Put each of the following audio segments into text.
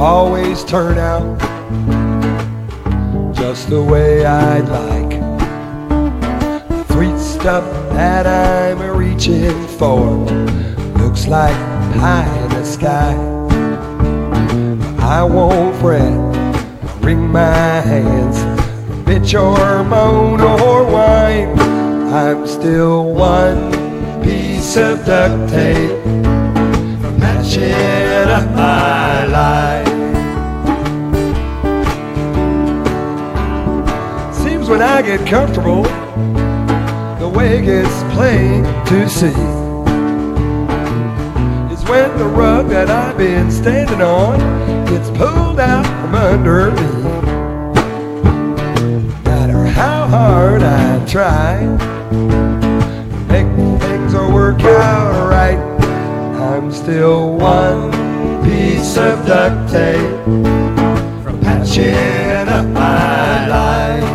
always turn out just the way I'd like. The sweet stuff that I'm reaching for looks like pie in the sky. I won't fret, wring my hands, bitch or moan or whine. I'm still one piece of duct tape matching up my life. Seems when I get comfortable, the way gets plain to see is when the rug that I've been standing on gets pulled out from under me. No matter how hard I try to make things work out right, I'm still one piece of duct tape from patching up my life.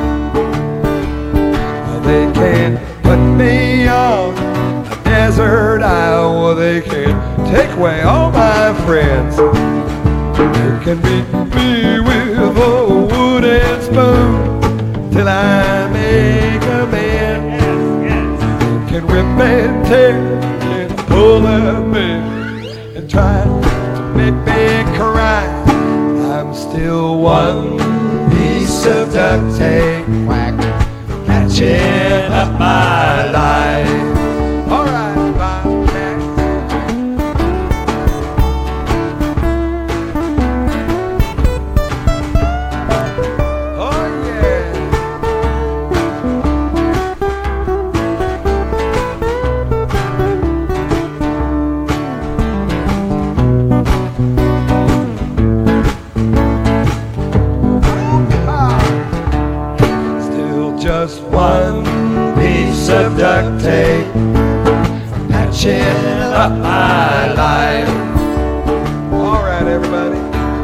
Well, they can't put me on a desert isle. Well, they can't take away all my friends. They can beat me with a wooden spoon till I make amends. They can rip and tear and pull at me and try to make me cry. I'm still one piece of duct tape patching up my life. All right, Bobcat. Oh yeah. Still just one piece of duct tape patching up my life. All right, everybody.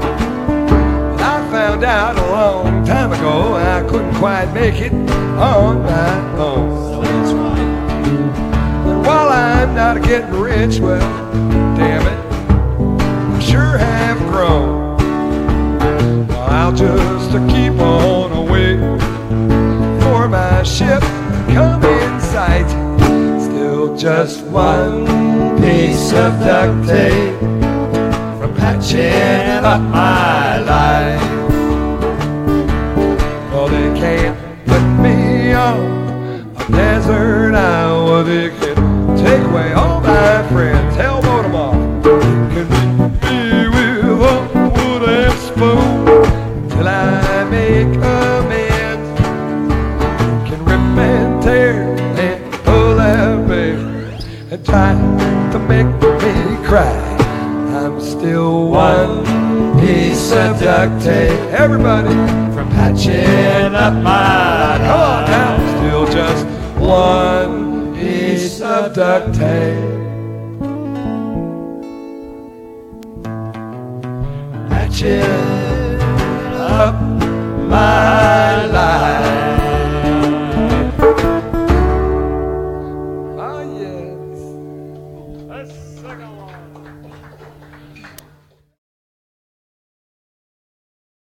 I found out a long time ago I couldn't quite make it on my own. That's right. And while I'm not getting rich, well, damn it, I sure have grown. Well, I'll just keep on waiting for my ship to come in sight. Still just one piece of duct tape from patching up my life. Well, they can't put me on a desert isle. Well, they can take away all my friends, elbow them off. They can beat me with a wooden spoon till I make amends. They can rip and tear and pull at me and try to make me cry. I'm still one piece of duct tape, everybody, from patching up my life. Come on now. Still just one piece of duct tape patching up my